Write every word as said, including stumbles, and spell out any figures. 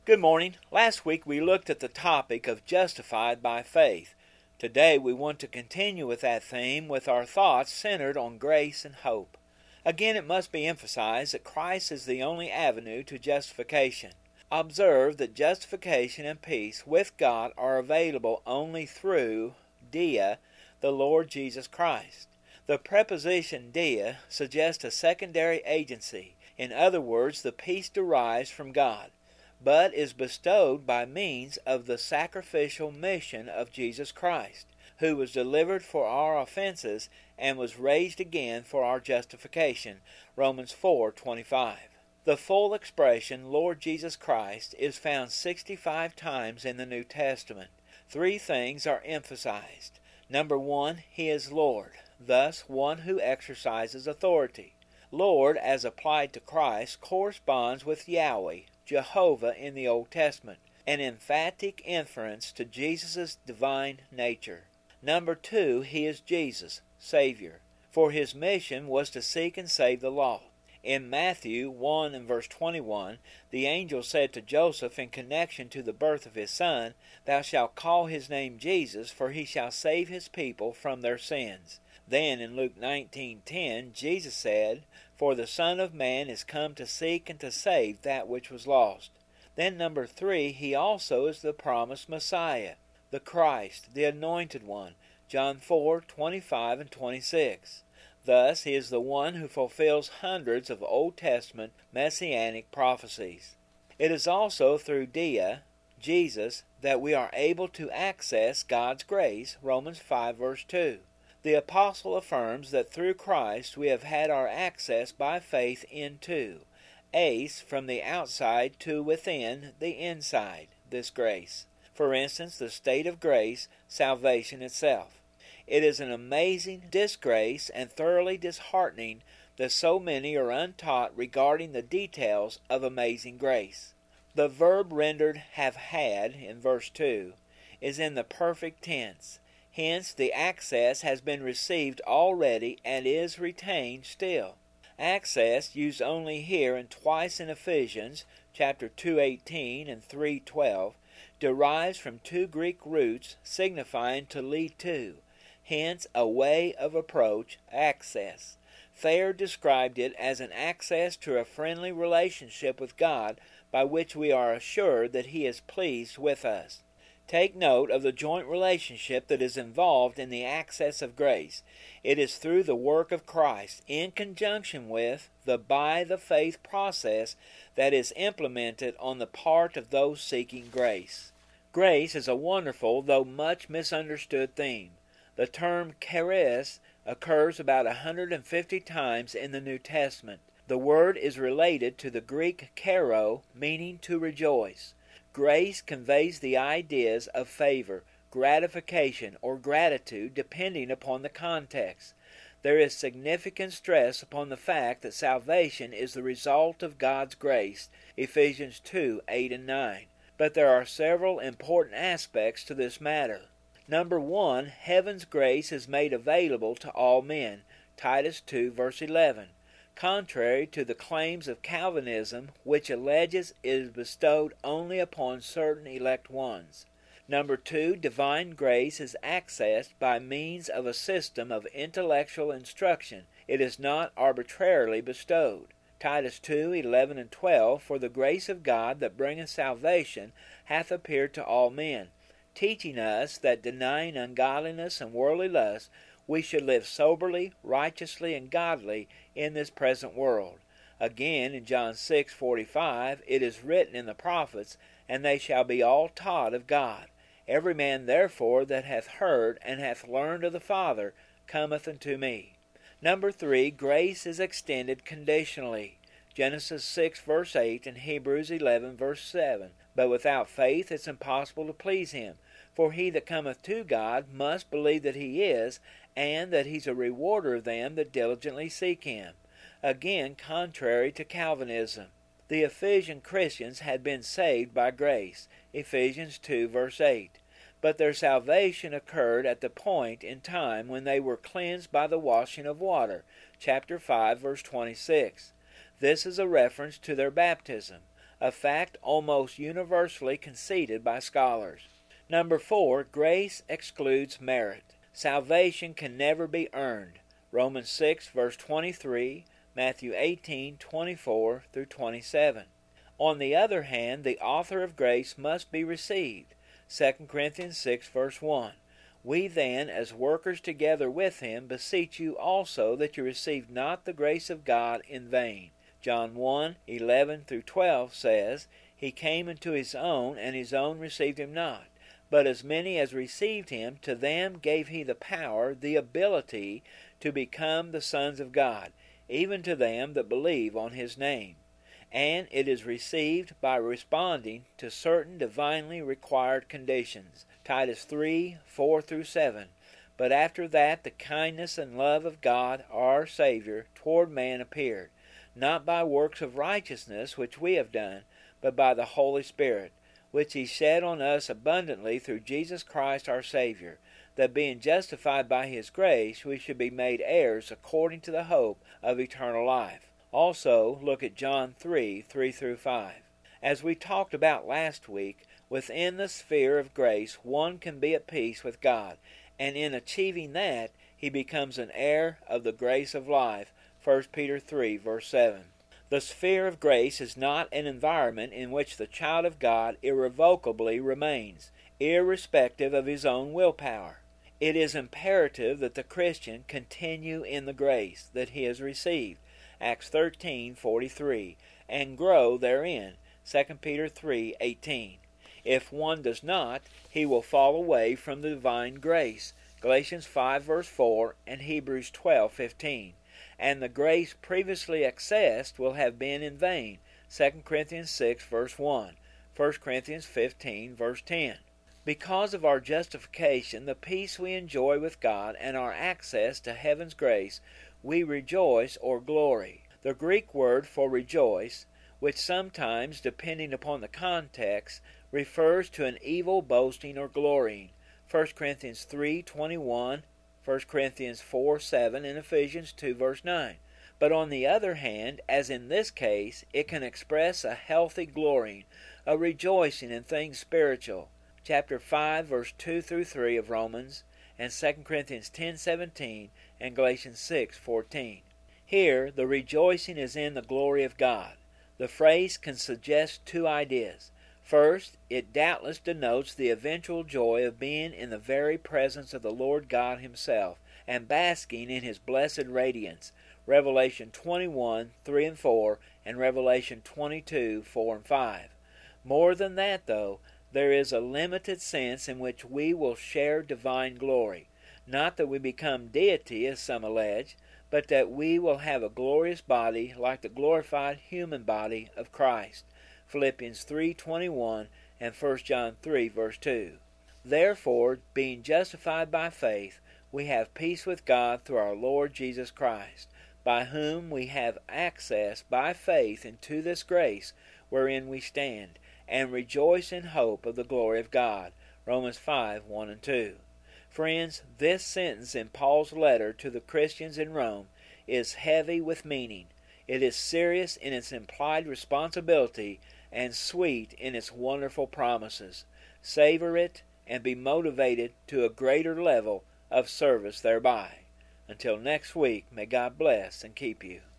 Good morning. Last week we looked at the topic of justified by faith. Today we want to continue with that theme with our thoughts centered on grace and hope. Again, it must be emphasized that Christ is the only avenue to justification. Observe that justification and peace with God are available only through dia, the Lord Jesus Christ. The preposition dia suggests a secondary agency. In other words, the peace derives from God, but is bestowed by means of the sacrificial mission of Jesus Christ, who was delivered for our offenses and was raised again for our justification. Romans four twenty-five. The full expression Lord Jesus Christ is found sixty-five times in the New Testament. Three things are emphasized. Number one, He is Lord, thus one who exercises authority. Lord, as applied to Christ, corresponds with Yahweh, Jehovah in the Old Testament, an emphatic inference to Jesus' divine nature. Number two, He is Jesus, Savior, for His mission was to seek and save the lost. In Matthew one and verse twenty-one, the angel said to Joseph in connection to the birth of his son, "Thou shalt call his name Jesus, for he shall save his people from their sins." Then in Luke nineteen ten, Jesus said, "For the Son of Man is come to seek and to save that which was lost." Then number three, He also is the promised Messiah, the Christ, the Anointed One, John four twenty-five and twenty-six. Thus, He is the one who fulfills hundreds of Old Testament messianic prophecies. It is also through dia, Jesus, that we are able to access God's grace, Romans five verse two. The apostle affirms that through Christ we have had our access by faith into, ace, from the outside to within the inside, this grace. For instance, the state of grace, salvation itself. It is an amazing disgrace and thoroughly disheartening that so many are untaught regarding the details of amazing grace. The verb rendered have had in verse two is in the perfect tense. Hence, the access has been received already and is retained still. Access, used only here and twice in Ephesians, chapter two eighteen and three twelve, derives from two Greek roots signifying to lead to. Hence, a way of approach, access. Thayer described it as an access to a friendly relationship with God by which we are assured that He is pleased with us. Take note of the joint relationship that is involved in the access of grace. It is through the work of Christ, in conjunction with the by the faith process that is implemented on the part of those seeking grace. Grace is a wonderful, though much misunderstood theme. The term charis occurs about one hundred fifty times in the New Testament. The word is related to the Greek charo, meaning to rejoice. Grace conveys the ideas of favor, gratification, or gratitude depending upon the context. There is significant stress upon the fact that salvation is the result of God's grace, Ephesians two eight and nine. But there are several important aspects to this matter. Number one, heaven's grace is made available to all men, Titus two verse eleven. Contrary to the claims of Calvinism, which alleges it is bestowed only upon certain elect ones. Number two, divine grace is accessed by means of a system of intellectual instruction. It is not arbitrarily bestowed. Titus two eleven and twelve, For the grace of God that bringeth salvation hath appeared to all men, teaching us that denying ungodliness and worldly lust, we should live soberly, righteously, and godly in this present world. Again, in John six forty-five, it is written in the prophets, And they shall be all taught of God. Every man therefore that hath heard and hath learned of the Father cometh unto me. Number three, grace is extended conditionally. Genesis six verse eight and Hebrews eleven verse seven. But without faith it's impossible to please Him. For he that cometh to God must believe that He is, and that He's a rewarder of them that diligently seek Him. Again, contrary to Calvinism. The Ephesian Christians had been saved by grace, Ephesians two verse eight. But their salvation occurred at the point in time when they were cleansed by the washing of water, chapter five verse twenty-six. This is a reference to their baptism. a fact almost universally conceded by scholars. Number four, grace excludes merit. Salvation can never be earned. Romans six, verse twenty-three, Matthew eighteen, twenty-four through twenty-seven. On the other hand, the author of grace must be received. Second Corinthians six, verse one. We then, as workers together with him, beseech you also that you receive not the grace of God in vain. John one, eleven through twelve says, He came into his own, and his own received him not. But as many as received him, to them gave he the power, the ability, to become the sons of God, even to them that believe on his name. And it is received by responding to certain divinely required conditions. Titus three, four through seven. But after that the kindness and love of God our Savior toward man appeared, not by works of righteousness which we have done, but by the Holy Spirit, which he shed on us abundantly through Jesus Christ our Savior, that being justified by his grace we should be made heirs according to the hope of eternal life. Also, look at John three, three through five. As we talked about last week, within the sphere of grace one can be at peace with God, and in achieving that he becomes an heir of the grace of life. First Peter three, verse seven. The sphere of grace is not an environment in which the child of God irrevocably remains, irrespective of his own willpower. It is imperative that the Christian continue in the grace that he has received, Acts thirteen, forty-three, and grow therein, Second Peter three, eighteen. If one does not, he will fall away from the divine grace, Galatians five, verse four, and Hebrews twelve, fifteen. And the grace previously accessed will have been in vain, Second Corinthians six, verse one, First Corinthians fifteen, verse ten. Because of our justification, the peace we enjoy with God, and our access to heaven's grace, we rejoice or glory. The Greek word for rejoice, which sometimes, depending upon the context, refers to an evil boasting or glorying, First Corinthians three, twenty-one, First Corinthians four, seven, and Ephesians two, verse nine. But on the other hand, as in this case, it can express a healthy glorying, a rejoicing in things spiritual, chapter five, verse two through three of Romans, and Second Corinthians ten, seventeen, and Galatians six, fourteen. Here, the rejoicing is in the glory of God. The phrase can suggest two ideas. First, it doubtless denotes the eventual joy of being in the very presence of the Lord God himself, and basking in his blessed radiance, Revelation twenty-one, three and four, and Revelation twenty-two, four and five. More than that, though, there is a limited sense in which we will share divine glory. Not that we become deity, as some allege, but that we will have a glorious body like the glorified human body of Christ. Philippians three, twenty-one and First John three, verse two. Therefore, being justified by faith, we have peace with God through our Lord Jesus Christ, by whom we have access by faith into this grace wherein we stand, and rejoice in hope of the glory of God. Romans five, one and two. Friends, this sentence in Paul's letter to the Christians in Rome is heavy with meaning. It is serious in its implied responsibility and sweet in its wonderful promises. Savor it and be motivated to a greater level of service thereby. Until next week, may God bless and keep you.